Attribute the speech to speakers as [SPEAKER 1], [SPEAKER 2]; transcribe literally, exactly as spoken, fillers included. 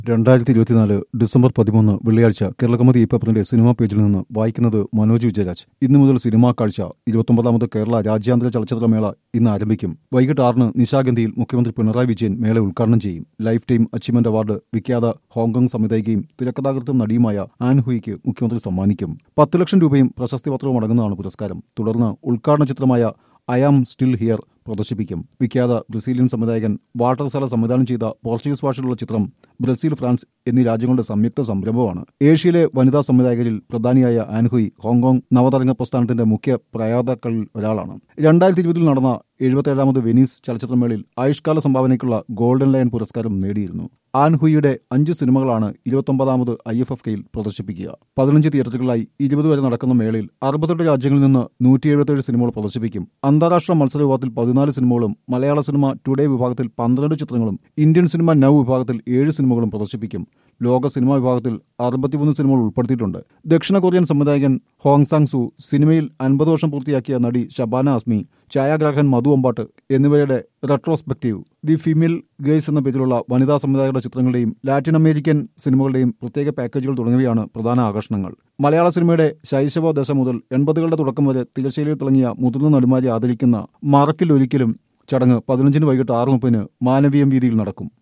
[SPEAKER 1] രണ്ടായിരത്തി ഇരുപത്തിനാല് ഡിസംബർ പതിമൂന്ന് വെള്ളിയാഴ്ച കേരളകൗമുദി ഈ പേപ്പറിന്റെ സിനിമാ പേജിൽ നിന്ന് വായിക്കുന്നത് മനോജ് വിജയരാജ്. ഇന്നു മുതൽ സിനിമാ കാഴ്ച ഇരുപത്തൊമ്പതാമത് കേരള രാജ്യാന്തര ചലച്ചിത്രമേള ഇന്ന് ആരംഭിക്കും. വൈകിട്ട് ആറിന് നിശാഗന്ധിയിൽ മുഖ്യമന്ത്രി പിണറായി വിജയൻ മേള ഉദ്ഘാടനം ചെയ്യും. ലൈഫ് ടൈം അച്ചീവ്മെന്റ് അവാർഡ് വിഖ്യാത ഹോങ്കോങ് സംവിധായികയും തിരക്കഥാകൃത്തും നടിയുമായ ആൻ ഹുയിക്ക് മുഖ്യമന്ത്രി സമ്മാനിക്കും. പത്ത് ലക്ഷം രൂപയും പ്രശസ്തി പത്രവും അടങ്ങുന്നതാണ് പുരസ്കാരം. തുടർന്ന് ഉദ്ഘാടന ചിത്രമായ ഐ ആം സ്റ്റിൽ ഹിയർ പ്രദർശിപ്പിക്കും. വിഖ്യാത ബ്രസീലിയൻ സംവിധായകൻ വാൾട്ടർ സാല സംവിധാനം ചെയ്ത പോർച്ചുഗീസ് ഭാഷയിലുള്ള ചിത്രം ബ്രസീൽ, ഫ്രാൻസ് എന്നീ രാജ്യങ്ങളുടെ സംയുക്ത സംരംഭമാണ്. ഏഷ്യയിലെ വനിതാ സംവിധായകരിൽ പ്രധാനിയായ ആൻഹുയി ഹോങ്കോങ് നവതരംഗ പ്രസ്ഥാനത്തിന്റെ മുഖ്യ പ്രയോക്താക്കളിൽ ഒരാളാണ്. രണ്ടായിരത്തി ഇരുപതിൽ നടന്ന എഴുപത്തേഴാമത് വെനീസ് ചലച്ചിത്രമേളയിൽ ആയുഷ്കാല സംഭാവനയ്ക്കുള്ള ഗോൾഡൻ ലയൺ പുരസ്കാരം നേടിയിരുന്നു. ആൻഹുയിയുടെ അഞ്ച് സിനിമകളാണ് ഇരുപത്തൊമ്പതാമത് ഐ എഫ് എഫ് കെയിൽ പ്രദർശിപ്പിക്കുക. പതിനഞ്ച് തിയേറ്ററുകളായി ഇരുപത് വരെ നടക്കുന്ന മേളയിൽ അറുപത്തെട്ട് രാജ്യങ്ങളിൽ നിന്ന് നൂറ്റി എഴുപത്തേഴ് സിനിമകൾ പ്രദർശിപ്പിക്കും. അന്താരാഷ്ട്ര മത്സര വിഭാഗത്തിൽ പതിനാല് സിനിമകളും മലയാള സിനിമ ടുഡേ വിഭാഗത്തിൽ പന്ത്രണ്ട് ചിത്രങ്ങളും ഇന്ത്യൻ സിനിമ നൗ വിഭാഗത്തിൽ ഏഴ് സിനിമകളും പ്രദർശിപ്പിക്കും. ലോക സിനിമാ വിഭാഗത്തിൽ അറുപത്തിമൂന്ന് സിനിമകൾ ഉൾപ്പെടുത്തിയിട്ടുണ്ട്. ദക്ഷിണ കൊറിയൻ സംവിധായകൻ ഹോങ് സാങ് സു, സിനിമയിൽ അൻപത് വർഷം പൂർത്തിയാക്കിയ നടി ഷബാന ആസ്മി, ഛായാഗ്രാഹകൻ മധു അമ്പാട്ട് എന്നിവരുടെ റെട്രോസ്പെക്റ്റീവ് ദി ഫീമെയിൽ ഗേൾസ് എന്ന പേരിലുള്ള വനിതാ സംവിധായകരുടെ ചിത്രങ്ങളുടെയും ലാറ്റിൻ അമേരിക്കൻ സിനിമകളുടെയും പ്രത്യേക പാക്കേജുകൾ തുടങ്ങിയവയാണ് പ്രധാന ആകർഷണങ്ങൾ. മലയാള സിനിമയുടെ ശൈശവ ദശ മുതൽ എൺപതുകളുടെ തുടക്കം വരെ തിരശ്ശീലയിൽ തിളങ്ങിയ മുതിർന്ന നടിമാരെ ആദരിക്കുന്ന മറക്കിൽ ഒരിക്കലും ചടങ്ങ് പതിനഞ്ചിന് വൈകിട്ട് ആറ് മുപ്പതിന് മാനവീയം വീതിയിൽ നടക്കും.